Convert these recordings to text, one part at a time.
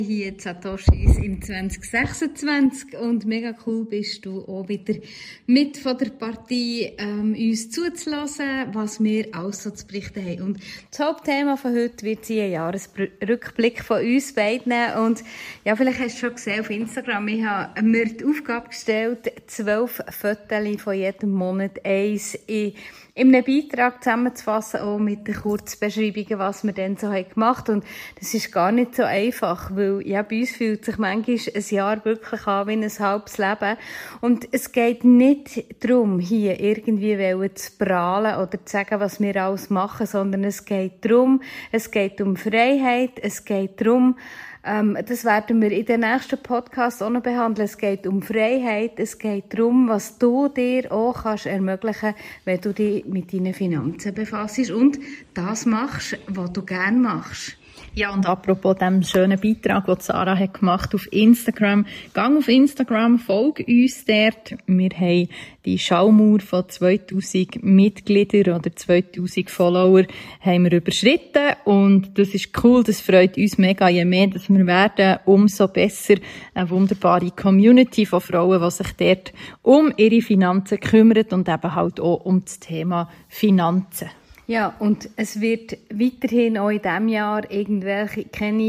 Hier Satoshis im 2026 und mega cool bist du auch wieder mit von der Partie uns zuzulassen, was wir alles so zu berichten haben. Und das Hauptthema von heute wird sein ein Jahresrückblick von uns beiden. Und ja, vielleicht hast du schon gesehen auf Instagram, ich habe mir die Aufgabe gestellt, 12 Fotos von jedem Monat eins in einem Beitrag zusammenzufassen, auch mit den Kurzbeschreibungen, was wir dann so gemacht haben. Und das ist gar nicht so einfach, weil ja, bei uns fühlt sich manchmal ein Jahr wirklich an wie ein halbes Leben. Und es geht nicht darum, hier irgendwie zu prahlen oder zu sagen, was wir alles machen, sondern es geht darum, es geht um Freiheit, es geht darum, das werden wir in den nächsten Podcasts auch noch behandeln. Es geht um Freiheit, es geht darum, was du dir auch kannst ermöglichen, wenn du dich mit deinen Finanzen befasst und das machst, was du gerne machst. Ja, und apropos dem schönen Beitrag, den Sarah hat gemacht auf Instagram. Gang auf Instagram, folge uns dort. Wir haben die Schallmauer von 2000 Mitgliedern oder 2000 Follower haben wir überschritten. Und das ist cool, das freut uns mega. Je mehr, dass wir werden, umso besser. Eine wunderbare Community von Frauen, die sich dort um ihre Finanzen kümmern und eben halt auch um das Thema Finanzen. Ja, und es wird weiterhin auch in diesem Jahr irgendwelche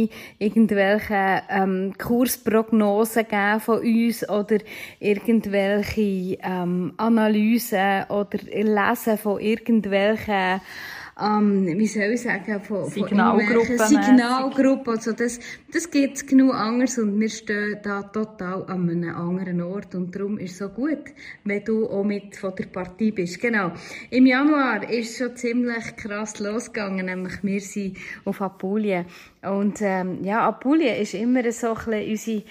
Kursprognosen geben von uns oder irgendwelche Analysen oder Lesen von irgendwelchen wie soll ich sagen, von Signalgruppen. Also das gibt es genug anders und wir stehen da total an einem anderen Ort und darum ist es so gut, wenn du auch mit von der Partie bist. Genau. Im Januar ist es schon ziemlich krass losgegangen, nämlich wir sind auf Apulien. Und Apulien ist immer so ein bisschen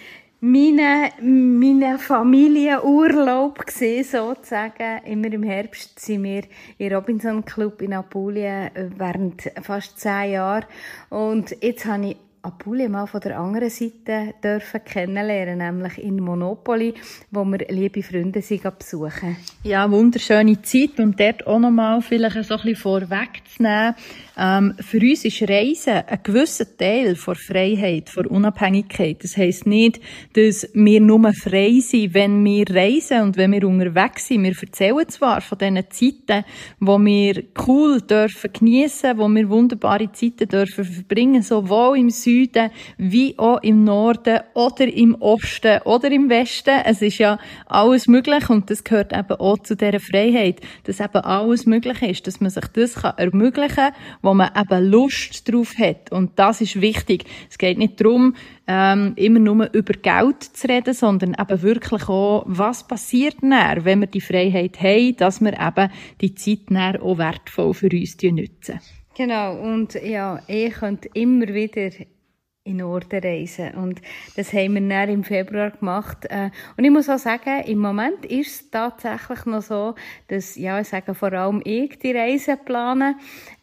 meine Familienurlaub gesehen, sozusagen. Immer im Herbst sind wir im Robinson Club in Apulien während fast 10 Jahren. Und jetzt habe ich Apulien mal von der anderen Seite kennenlernen, nämlich in Monopoly, wo wir liebe Freunde sind besuchen. Ja, wunderschöne Zeit und dort auch nochmal vielleicht so ein bisschen vorwegzunehmen. Für uns ist Reisen ein gewisser Teil von Freiheit, von Unabhängigkeit. Das heisst nicht, dass wir nur frei sind, wenn wir reisen und wenn wir unterwegs sind. Wir erzählen zwar von diesen Zeiten, wo wir cool dürfen geniessen, wo wir wunderbare Zeiten dürfen verbringen, sowohl im Süden wie auch im Norden oder im Osten oder im Westen. Es ist ja alles möglich und das gehört eben auch zu dieser Freiheit, dass eben alles möglich ist, dass man sich das ermöglichen kann, wo man eben Lust drauf hat. Und das ist wichtig. Es geht nicht darum, immer nur über Geld zu reden, sondern eben wirklich auch, was passiert dann, wenn wir die Freiheit haben, dass wir eben die Zeit dann auch wertvoll für uns nutzen. Genau. Und ja, ihr könnt immer wieder in Norden reisen. Und das haben wir dann im Februar gemacht. Und ich muss auch sagen, im Moment ist es tatsächlich noch so, dass, ja, ich sage vor allem ich die Reise plane,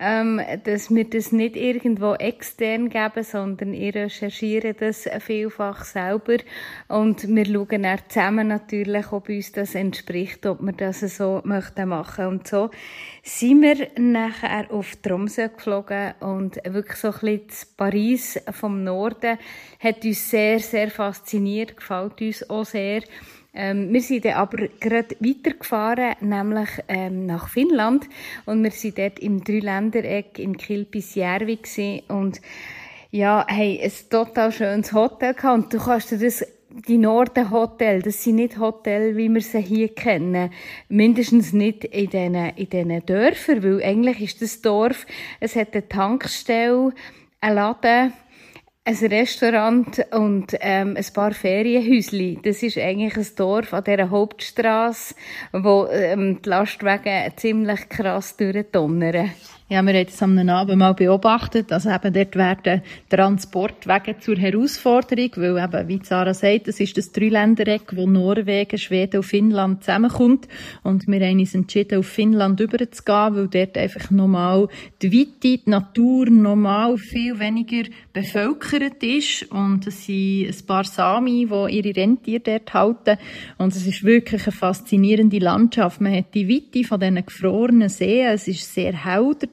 dass wir das nicht irgendwo extern geben, sondern ich recherchiere das vielfach selber. Und wir schauen dann zusammen natürlich, ob uns das entspricht, ob wir das so möchten machen. Und so sind wir nachher auf Tromsø geflogen und wirklich so ein bisschen das Paris vom Norden hat uns sehr, sehr fasziniert, gefällt uns auch sehr. Wir sind dann aber gerade weitergefahren, nämlich nach Finnland und wir sind dort im Dreiländereck in Kilpisjärvi gewesen und ja, haben ein total schönes Hotel gehabt und du kannst dir das die Norden-Hotel, das sind nicht Hotels, wie wir sie hier kennen. Mindestens nicht in diesen Dörfern, weil eigentlich ist das Dorf, es hat eine Tankstelle, einen Laden, ein Restaurant und ein paar Ferienhäuschen. Das ist eigentlich ein Dorf an dieser Hauptstrasse, wo die Lastwagen ziemlich krass durchdonnern. Ja, wir haben es am Abend mal beobachtet, also eben dort werden Transportwege zur Herausforderung, weil eben, wie Sarah sagt, das ist das Dreiländereck, wo Norwegen, Schweden und Finnland zusammenkommt und wir haben uns entschieden, auf Finnland rüberzugehen, weil dort einfach nochmal die Weite, die Natur nochmal viel weniger bevölkert ist und es sind ein paar Sami, die ihre Rentiere dort halten und es ist wirklich eine faszinierende Landschaft. Man hat die Weite von diesen gefrorenen Seen, es ist sehr hell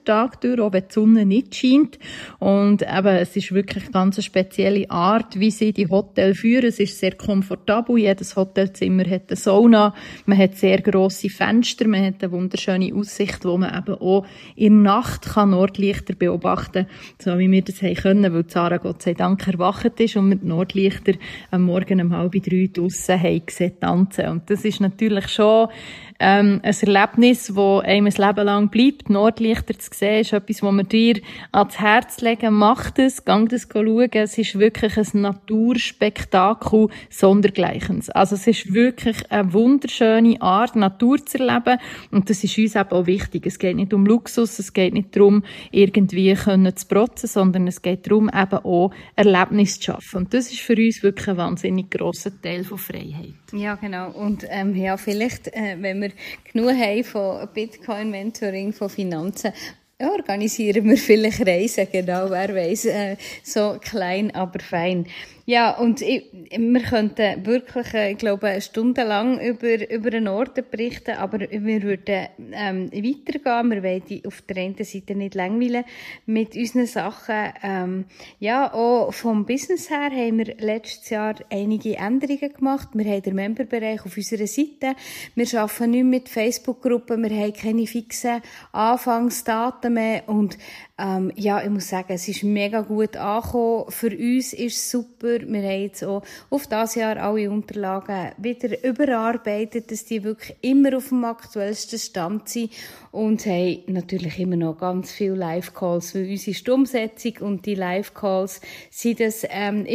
Tag durch, auch wenn die Sonne nicht scheint. Und eben, es ist wirklich ganz eine spezielle Art, wie sie die Hotels führen. Es ist sehr komfortabel. Jedes Hotelzimmer hat eine Sauna. Man hat sehr grosse Fenster. Man hat eine wunderschöne Aussicht, wo man eben auch in der Nacht kann Nordlichter beobachten kann, so wie wir das haben können, weil Sarah Gott sei Dank erwacht ist und wir die Nordlichter am Morgen um 2:30 draussen haben gesehen tanzen. Und das ist natürlich schon ein Erlebnis, das einem ein Leben lang bleibt. Nordlichter zu sehen, ist etwas, was wir dir ans Herz legen. Macht es, gang das schauen. Es ist wirklich ein Naturspektakel sondergleichens. Also es ist wirklich eine wunderschöne Art, Natur zu erleben. Und das ist uns eben auch wichtig. Es geht nicht um Luxus, es geht nicht darum, irgendwie zu protzen, sondern es geht darum, eben auch Erlebnisse zu schaffen. Und das ist für uns wirklich ein wahnsinnig grosser Teil von Freiheit. Ja, genau. Und ja, vielleicht, wenn wir genug haben von Bitcoin-Mentoring, von Finanzen, organisieren wir vielleicht Reisen, genau, wer weiss, so klein, aber fein. Ja, und wir könnten wirklich, ich glaube, stundenlang über einen Ort berichten, aber wir würden weitergehen. Wir wollen auf der einen Seite nicht langweilen mit unseren Sachen. Ja, auch vom Business her haben wir letztes Jahr einige Änderungen gemacht. Wir haben den Memberbereich auf unserer Seite. Wir arbeiten nicht mit Facebook-Gruppen. Wir haben keine fixen Anfangsdaten mehr. Und ja, ich muss sagen, es ist mega gut angekommen. Für uns ist es super. Wir haben jetzt auch auf dieses Jahr alle Unterlagen wieder überarbeitet, dass die wirklich immer auf dem aktuellsten Stand sind und haben natürlich immer noch ganz viele Live-Calls, weil uns ist die Umsetzung und die Live-Calls sind ist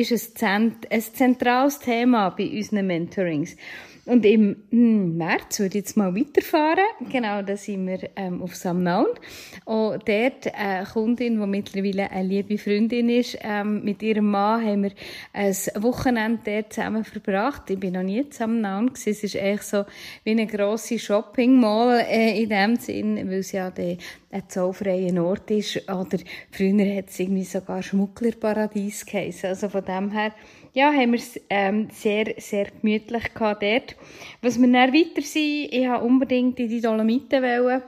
ein zentrales Thema bei unseren Mentorings. Und im März würde ich jetzt mal weiterfahren. Genau, da sind wir auf Samnaun. Und dort eine Kundin, die mittlerweile eine liebe Freundin ist, mit ihrem Mann haben wir ein Wochenende dort zusammen verbracht. Ich bin noch nie in Samnaun gewesen. Es ist eigentlich so wie eine grosse Shopping-Mall in dem Sinn, weil es ja ein zollfreier Ort ist. Oder früher hat es irgendwie sogar Schmugglerparadies geheißen. Also von dem her, ja, haben wir es sehr, sehr gemütlich gehabt dort. Was wir dann weiter sind, ich wollte unbedingt in die Dolomiten wollen.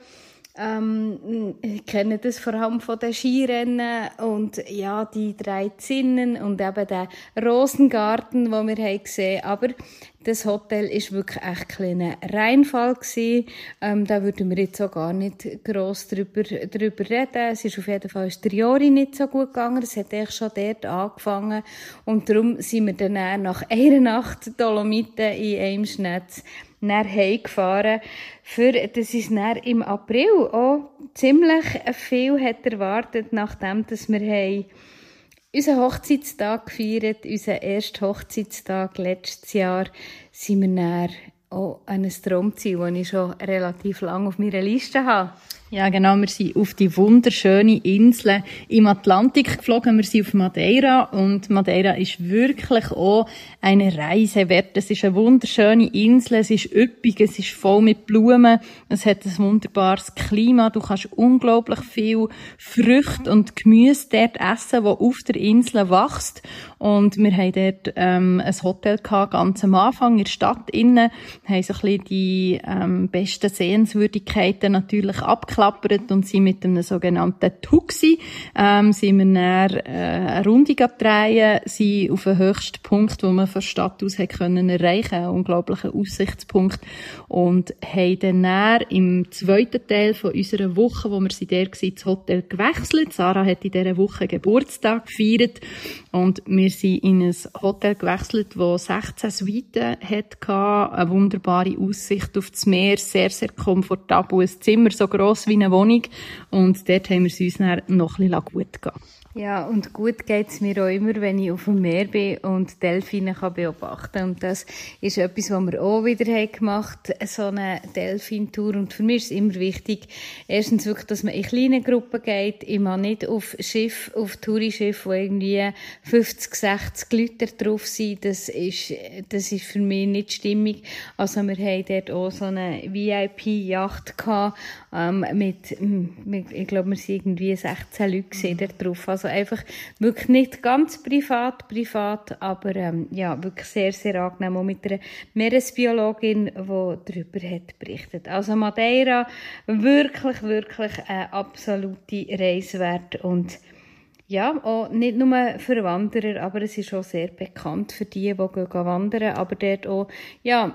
Ich kenne das vor allem von den Skirennen und ja, die 3 Zinnen und eben den Rosengarten, den wir haben gesehen. Aber das Hotel war wirklich echt ein kleiner Reinfall gewesen. Da würden wir jetzt auch gar nicht gross drüber reden. Es ist auf jeden Fall der Jori nicht so gut gegangen. Es hat eigentlich schon dort angefangen. Und darum sind wir dann nach einer Nacht Dolomiten in Eimschnetz nach Hause gefahren. Das ist dann im April auch ziemlich viel hat erwartet, nachdem dass wir unseren Hochzeitstag gefeiert, unseren ersten Hochzeitstag letztes Jahr, sind wir dann auch an ein Traumziel, das ich schon relativ lange auf meiner Liste habe. Ja, genau. Wir sind auf die wunderschöne Insel im Atlantik geflogen. Wir sind auf Madeira und Madeira ist wirklich auch eine Reise wert. Es ist eine wunderschöne Insel. Es ist üppig. Es ist voll mit Blumen. Es hat ein wunderbares Klima. Du kannst unglaublich viel Früchte und Gemüse dort essen, das auf der Insel wächst. Und wir haben dort ein Hotel gehabt, ganz am Anfang in der Stadt innen. Wir haben so ein bisschen die besten Sehenswürdigkeiten natürlich abgeklappert und sind mit einem sogenannten Tuxi sind wir dann eine Runde drehen, sind auf den höchsten Punkt, den man von der Stadt aus können erreichen, einen unglaublichen Aussichtspunkt, und haben dann im zweiten Teil von unserer Woche, wo wir sind dort waren, das Hotel gewechselt. Sarah hat in dieser Woche Geburtstag gefeiert und wir sind in ein Hotel gewechselt, das 16 Suiten hatte, eine wunderbare Aussicht auf das Meer, sehr, sehr komfortabel, ein Zimmer so gross wie eine Wohnung, und dort haben wir es uns dann noch ein bisschen gut gehen. Ja, und gut geht's mir auch immer, wenn ich auf dem Meer bin und Delfine kann beobachten. Und das ist etwas, was wir auch wieder haben gemacht, so eine Delfintour. Und für mich ist es immer wichtig, erstens wirklich, dass man in kleinen Gruppen geht. Ich mache nicht auf Tourischiff, wo irgendwie 50, 60 Leute drauf sind. Das ist für mich nicht stimmig. Also wir haben dort auch so eine VIP-Yacht gehabt, ich glaube, wir sind irgendwie 16 Leute da drauf. Also Also einfach wirklich nicht ganz privat, aber ja, wirklich sehr, sehr angenehm. Auch mit einer Meeresbiologin, die darüber hat berichtet. Also Madeira, wirklich, wirklich eine absolute Reise wert. Und ja, auch nicht nur für Wanderer, aber es ist auch sehr bekannt für die gehen wandern. Aber dort auch, ja,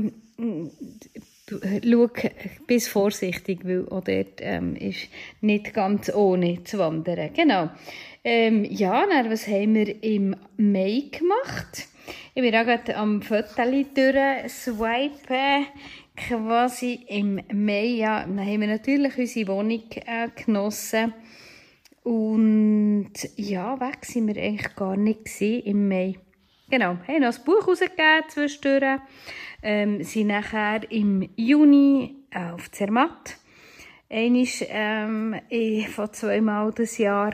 schau, bis vorsichtig, weil auch dort ist nicht ganz ohne zu wandern. Genau. Ja, dann, was haben wir im Mai gemacht? Ich bin auch gerade am Fotos durchswipen. Quasi im Mai, ja, dann haben wir natürlich unsere Wohnung genossen. Und ja, weg sind wir eigentlich gar nicht im Mai. Genau, haben noch ein Buch rausgegeben zwischendurch. Sind nachher im Juni auf Zermatt. Einmal von 2-mal das Jahr.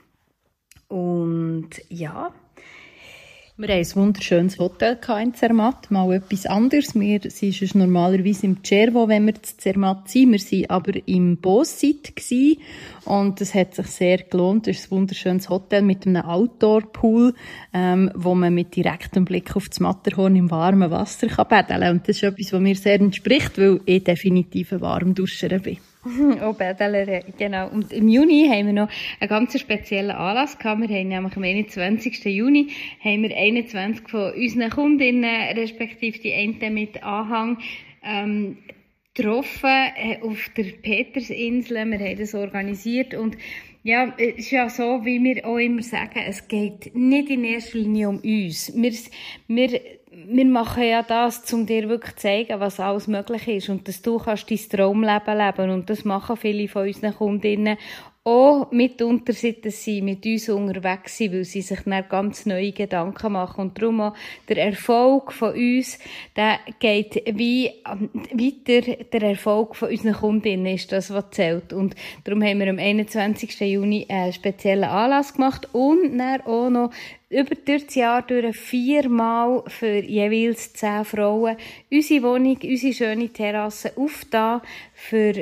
Und ja. Wir hatten ein wunderschönes Hotel in Zermatt, mal etwas anderes. Wir sind normalerweise im Cervo, wenn wir in Zermatt sind. Wir waren aber im Bossit und es hat sich sehr gelohnt. Es ist ein wunderschönes Hotel mit einem Outdoor-Pool, wo man mit direktem Blick auf das Matterhorn im warmen Wasser baden kann. Und das ist etwas, was mir sehr entspricht, weil ich definitiv eine Warmduscher bin. Auch Bädler, genau. Und im Juni haben wir noch einen ganz speziellen Anlass gehabt. Wir haben nämlich am 21. Juni haben wir 21 von unseren Kundinnen, respektive die einen mit Anhang, getroffen auf der Petersinsel. Wir haben das organisiert und ja, es ist ja so, wie wir auch immer sagen, es geht nicht in erster Linie um uns. Wir machen ja das, um dir wirklich zu zeigen, was alles möglich ist und dass du kannst dein Traumleben leben. Und das machen viele von unseren Kundinnen auch mitunter, seit sie mit uns unterwegs sind, weil sie sich dann ganz neue Gedanken machen. Und darum auch der Erfolg von uns, der geht wie weiter. Der Erfolg von unseren Kundinnen ist das, was zählt. Und darum haben wir am 21. Juni einen speziellen Anlass gemacht und dann auch noch über das Jahr durch 4-mal für jeweils 10 Frauen unsere Wohnung, unsere schöne Terrasse aufgetan für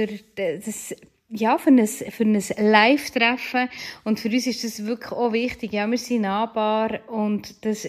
ein Live-Treffen. Und für uns ist das wirklich auch wichtig. Ja, wir sind nahbar und das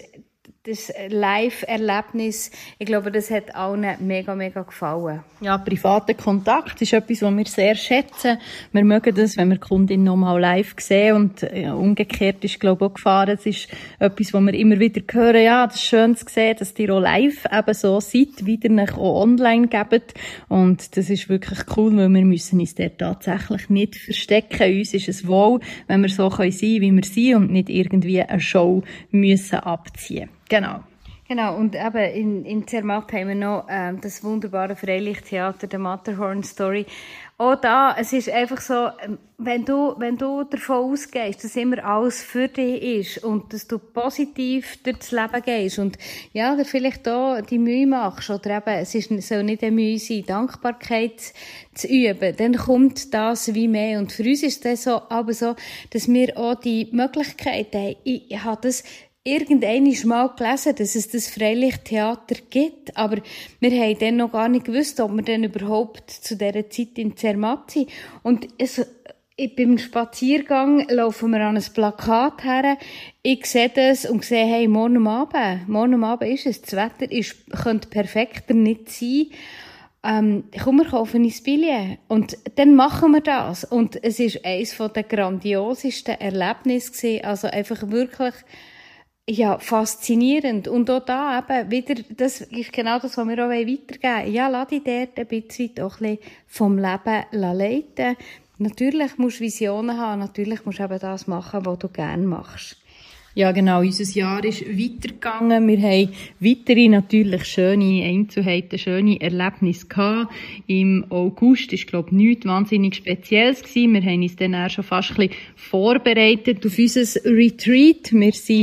Live-Erlebnis, ich glaube, das hat allen mega, mega gefallen. Ja, privater Kontakt ist etwas, was wir sehr schätzen. Wir mögen das, wenn wir die Kundin noch mal live sehen und umgekehrt ist, glaube ich, auch gefahren. Es ist etwas, was wir immer wieder hören. Ja, das ist schön zu sehen, dass ihr auch live eben so seid, wie ihr euch auch online gebt. Und das ist wirklich cool, weil wir müssen uns dort tatsächlich nicht verstecken. Uns ist es wohl, wenn wir so sein können, wie wir sind und nicht irgendwie eine Show müssen abziehen. Genau, und eben in Zermatt haben wir noch das wunderbare Freilichttheater, der Matterhorn Story. Auch da, es ist einfach so, wenn du davon ausgehst, dass immer alles für dich ist und dass du positiv durchs Leben gehst und ja, dir vielleicht da die Mühe machst oder eben, soll nicht eine Mühe sein, Dankbarkeit zu üben, dann kommt das wie mehr. Und für uns ist das so, aber so, dass wir auch die Möglichkeit haben. Ich habe das irgendeinmal mal gelesen, dass es das Freilichttheater gibt, aber wir haben dann noch gar nicht gewusst, ob wir dann überhaupt zu dieser Zeit in Zermatt sind. Und beim Spaziergang laufen wir an ein Plakat her, ich sehe das und sehe, hey, morgen am Abend ist es, das Wetter könnte perfekter nicht sein. Komm, wir kaufen ein Billett. Und dann machen wir das. Und es ist eines der grandiosesten Erlebnisse gewesen, also einfach wirklich, ja, faszinierend. Und auch da eben wieder, das ist genau das, was wir auch weitergeben wollen. Ja, lass dich dort ein bisschen auch ein bisschen vom Leben leiten. Natürlich musst du Visionen haben, natürlich musst du eben das machen, was du gerne machst. Ja, genau. Unser Jahr ist weitergegangen. Wir haben weitere natürlich schöne Einzelheiten, schöne Erlebnisse gehabt. Im August ist, glaube ich, nichts wahnsinnig Spezielles gewesen. Wir haben uns dann auch schon fast ein bisschen vorbereitet auf unser Retreat. Wir sind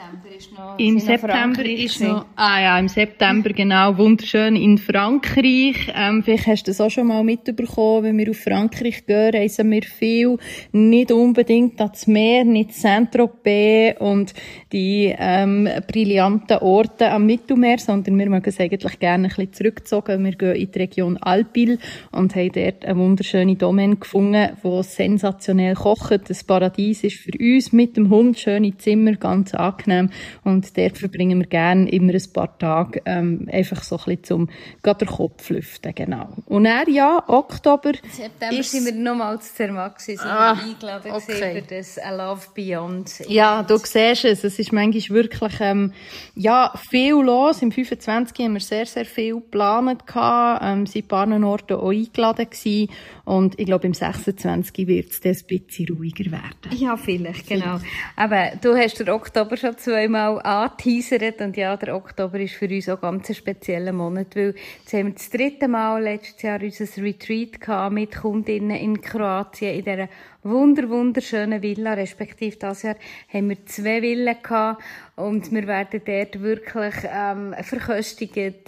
Im September ist noch, im September, genau, wunderschön in Frankreich. Vielleicht hast du das auch schon mal mitbekommen, wenn wir auf Frankreich gehen, reisen wir viel, nicht unbedingt ans Meer, nicht Saint-Tropez und die brillanten Orte am Mittelmeer, sondern wir mögen es eigentlich gerne ein bisschen zurückgezogen. Wir gehen in die Region Alpil und haben dort eine wunderschöne Domaine gefunden, die sensationell kocht. Das Paradies ist für uns mit dem Hund, schöne Zimmer, ganz angenehm. Und dort verbringen wir gerne immer ein paar Tage, einfach so ein bisschen zum den Kopf lüften, genau. Und dann, ja, Oktober. Im September sind wir nochmal zu Zermatt gewesen, sind eingeladen für das I Love Beyond. Ja, du siehst es. Es ist manchmal wirklich, viel los. Im 25. haben wir sehr, sehr viel geplant gehabt. Sind ein paar Orte auch eingeladen gewesen. Und ich glaube, im 26. wird es dann ein bisschen ruhiger werden. Ja, vielleicht, genau. Aber du hast den Oktober schon zweimal angeteasert. Und ja, der Oktober ist für uns auch ganz ein spezieller Monat, weil jetzt haben wir das 3. Mal letztes Jahr unser Retreat gehabt mit Kundinnen in Kroatien, in dieser wunderschönen Villa, respektive dieses Jahr haben wir 2 Villen gehabt und wir werden dort wirklich verköstigt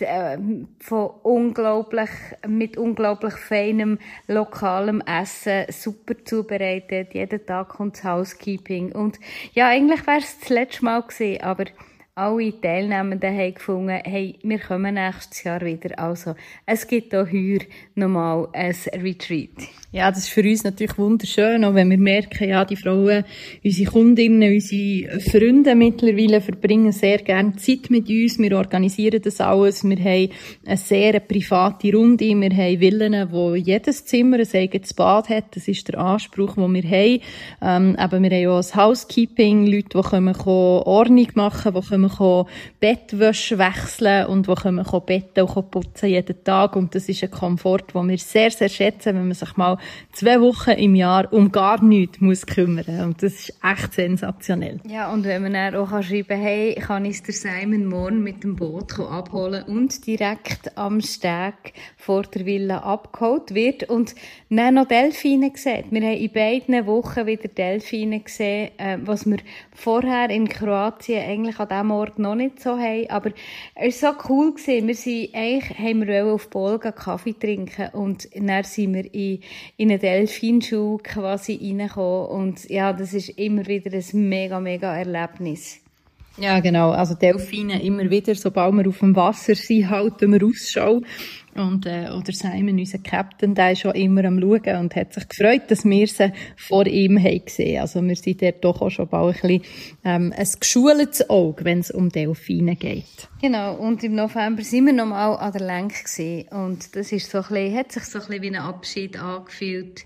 mit unglaublich feinem lokalem Essen, super zubereitet, jeden Tag kommt das Housekeeping und ja, eigentlich wäre es das letzte Mal gewesen, aber alle Teilnehmenden haben gefunden, hey, wir kommen nächstes Jahr wieder. Also, es gibt auch heuer nochmal ein Retreat. Ja, das ist für uns natürlich wunderschön, auch wenn wir merken, ja, die Frauen, unsere Kundinnen, unsere Freunde mittlerweile verbringen sehr gerne Zeit mit uns. Wir organisieren das alles. Wir haben eine sehr private Runde. Wir haben Villen, wo jedes Zimmer ein eigenes Bad hat. Das ist der Anspruch, den wir haben. Aber wir haben auch das Housekeeping, Leute, die kommen Ordnung machen, die kommen Bettwäsche wechseln und die kommen Betten und putzen jeden Tag. Und das ist ein Komfort, den wir sehr, sehr schätzen, wenn man sich mal 2 Wochen im Jahr um gar nichts muss kümmern. Und das ist echt sensationell. Ja, und wenn man dann auch schreiben kann, hey, kann ich der Simon morgen mit dem Boot abholen und direkt am Steg vor der Villa abgeholt wird und dann noch Delfine sieht. Wir haben in beiden Wochen wieder Delfine gesehen, was wir vorher in Kroatien eigentlich an diesem Ort noch nicht so haben. Aber es war so cool gewesen. Haben wir auf Bolga Kaffee trinken und dann sind wir in eine Delfinschule quasi reingekommen. Und ja, das ist immer wieder ein mega Erlebnis. Ja, genau. Also Delfine immer wieder, sobald wir auf dem Wasser sind, halten wir Ausschau. Und, oder Simon, unser Captain, der ist schon immer am Schauen und hat sich gefreut, dass wir sie vor ihm haben gesehen. Also wir sind dort doch auch schon bald ein bisschen, ein geschultes Auge, wenn es um Delfine geht. Genau. Und im November sind wir nochmal an der Lenk gewesen. Und das ist so ein bisschen, hat sich so ein bisschen wie ein Abschied angefühlt.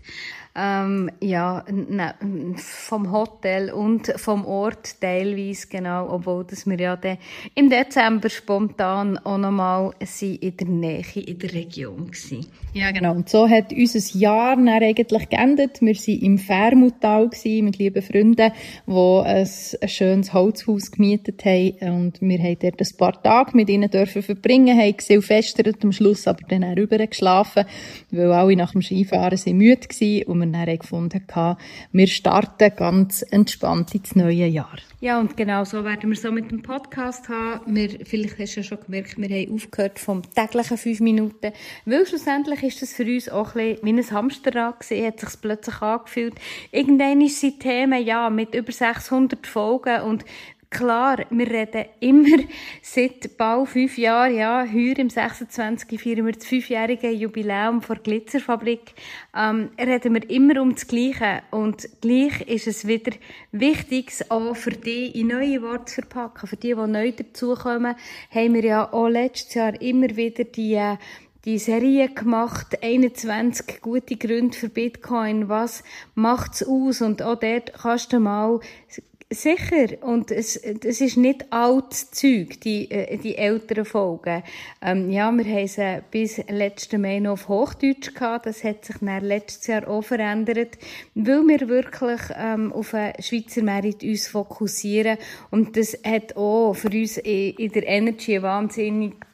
Vom Hotel und vom Ort teilweise, genau, obwohl dass wir ja dann im Dezember spontan auch nochmal in der Nähe, in der Region gewesen. Ja, genau. Und so hat unser Jahr dann eigentlich geendet. Wir waren im Färmutal mit lieben Freunden, die ein schönes Holzhaus gemietet haben. Und wir haben dort ein paar Tage mit ihnen verbringen, haben gesilvestert, am Schluss aber dann auch rüber geschlafen, weil alle nach dem Skifahren sind müde waren und wir dann gefunden haben, wir starten ganz entspannt ins neue Jahr. Ja, und genau so werden wir so mit dem Podcast haben. Vielleicht hast du ja schon gemerkt, wir haben aufgehört vom täglichen 5 Minuten, weil schlussendlich ist das für uns auch ein bisschen wie ein Hamsterrad gewesen, hat sich plötzlich angefühlt. Irgendwann ist es Themen, ja, mit über 600 Folgen und klar, wir reden immer seit bald 5 Jahren, ja, heuer im 26. feiern wir das 5-jährige Jubiläum der Glitzerfabrik, reden wir immer um das Gleiche. Und gleich ist es wieder wichtig, auch für die in neue Worte zu verpacken. Für die neu dazukommen, haben wir ja auch letztes Jahr immer wieder die Serie gemacht, 21 gute Gründe für Bitcoin, was macht's aus? Und auch dort kannst du mal sicher. Und es ist nicht altes Zeug, die älteren Folgen. Wir haben sie bis letzten Mai noch auf Hochdeutsch gehabt. Das hat sich dann letztes Jahr auch verändert, weil wir wirklich auf den Schweizer Markt uns fokussieren. Und das hat auch für uns in der Energy eine wahnsinnig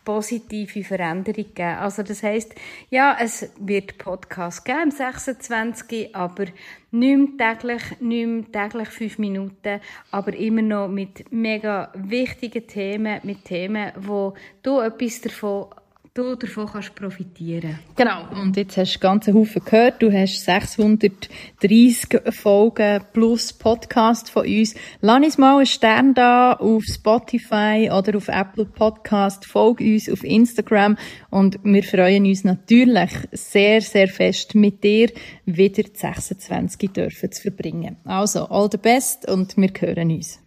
positive Veränderung geben. Also das heisst, ja, es wird Podcasts geben am 26., aber nicht mehr täglich 5 Minuten, aber immer noch mit mega wichtigen Themen, mit Themen, wo du etwas davon kannst profitieren. Genau. Und jetzt hast du ganzen Haufen gehört. Du hast 630 Folgen plus Podcast von uns. Lass uns mal einen Stern da auf Spotify oder auf Apple Podcast. Folge uns auf Instagram. Und wir freuen uns natürlich sehr, sehr fest, mit dir wieder die 26 dürfen zu verbringen. Also, all the best und wir hören uns.